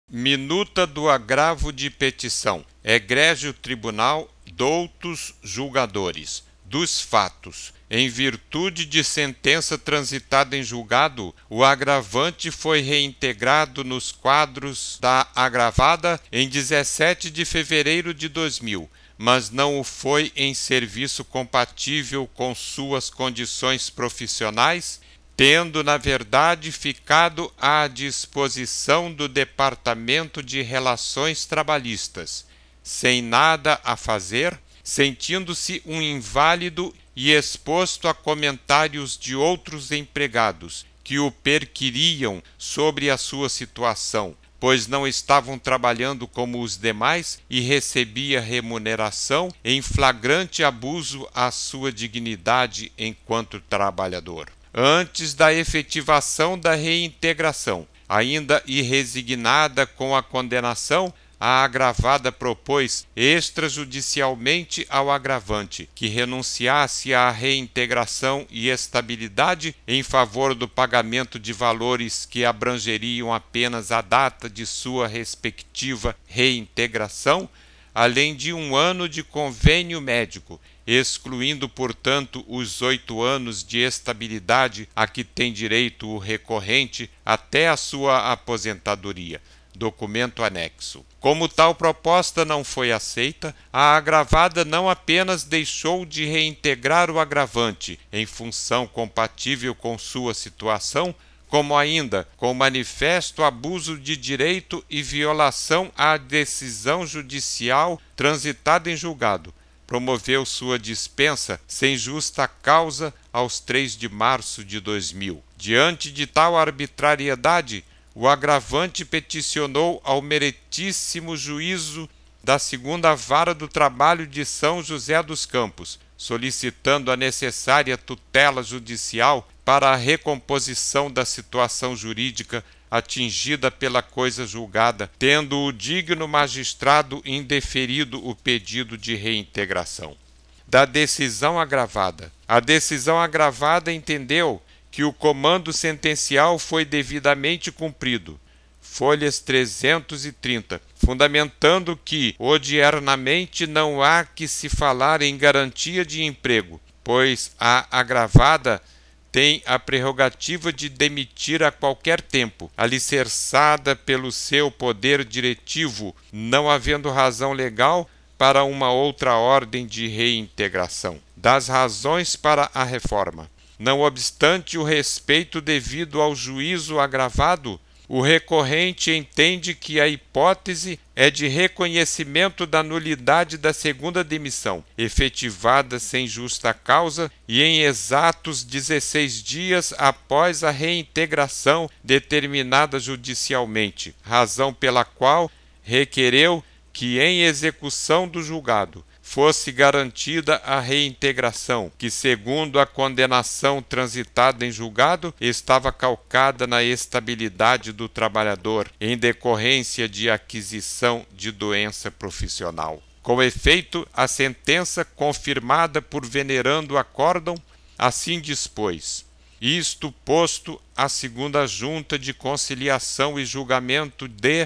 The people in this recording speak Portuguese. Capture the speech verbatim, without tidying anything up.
Minuta do agravo de petição. Egrégio Tribunal, doutos julgadores. Dos fatos. Em virtude de sentença transitada em julgado, o agravante foi reintegrado nos quadros da agravada em dezessete de fevereiro de dois mil, mas não o foi em serviço compatível com suas condições profissionais, tendo, na verdade, ficado à disposição do Departamento de Relações Trabalhistas, sem nada a fazer, sentindo-se um inválido e exposto a comentários de outros empregados que o perquiriam sobre a sua situação, pois não estavam trabalhando como os demais e recebia remuneração em flagrante abuso à sua dignidade enquanto trabalhador. Antes da efetivação da reintegração, ainda irresignada com a condenação, a agravada propôs extrajudicialmente ao agravante que renunciasse à reintegração e estabilidade em favor do pagamento de valores que abrangeriam apenas a data de sua respectiva reintegração, além de um ano de convênio médico, excluindo, portanto, os oito anos de estabilidade a que tem direito o recorrente até a sua aposentadoria. Documento anexo. Como tal proposta não foi aceita, a agravada não apenas deixou de reintegrar o agravante em função compatível com sua situação, como ainda, com manifesto abuso de direito e violação à decisão judicial transitada em julgado, promoveu sua dispensa sem justa causa aos três de março de dois mil. Diante de tal arbitrariedade, o agravante peticionou ao meritíssimo juízo da segunda Vara do Trabalho de São José dos Campos, solicitando a necessária tutela judicial para a recomposição da situação jurídica atingida pela coisa julgada, tendo o digno magistrado indeferido o pedido de reintegração. Da decisão agravada. A decisão agravada entendeu que o comando sentencial foi devidamente cumprido. Folhas trezentos e trinta, fundamentando que, odiernamente, não há que se falar em garantia de emprego, pois a agravada tem a prerrogativa de demitir a qualquer tempo, alicerçada pelo seu poder diretivo, não havendo razão legal para uma outra ordem de reintegração. Das razões para a reforma. Não obstante o respeito devido ao juízo agravado, o recorrente entende que a hipótese é de reconhecimento da nulidade da segunda demissão, efetivada sem justa causa e em exatos dezesseis dias após a reintegração determinada judicialmente, razão pela qual requereu que, em execução do julgado, fosse garantida a reintegração, que, segundo a condenação transitada em julgado, estava calcada na estabilidade do trabalhador, em decorrência de aquisição de doença profissional. Com efeito, a sentença, confirmada por venerando acórdão, assim dispôs: isto posto, a segunda junta de conciliação e julgamento de